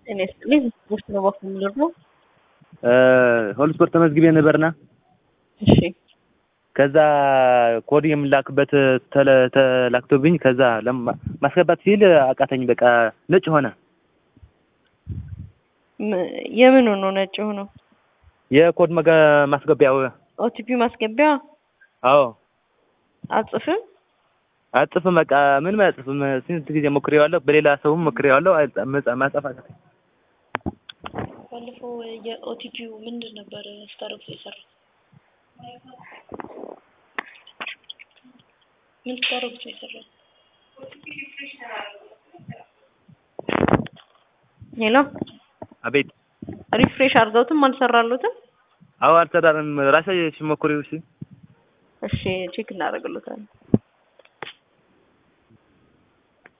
እኔ ስልኝ ውስጥ ነው ወፍ የሚለው ሆል ስፖርት ተመዝግቤ ነበርና እሺ ከዛ ኮድ የምላክበት ተላክቶብኝ ከዛ ማስገባት ሲል አቃተኝ። በቃ ነጭ ሆነ። የምን ነው ነጭ ሆኖ? የኮድ ማስገቢያው ኦቲፒ ማስገቢያ? አዎ አጽፍም በቃ ምንም አያጽፍም። ስንት ጊዜ ሞክሬዋለሁ፣ በሌላ ሰውም ሞክሬዋለሁ። ማጻፍ አቃተኝ። ባለፈው የኦቲፒው ምንድን ነበር ስታረግ የሰራው? ምን ስታረግ የሰራው? ሄሎ አቤት። ሪፍሬሽ አድርገውትም አልሰራሉትም? አዎ አልሰራንም። ራሴ ሲሞክሬው። እሺ ቼክ እናደርግልዎታለን።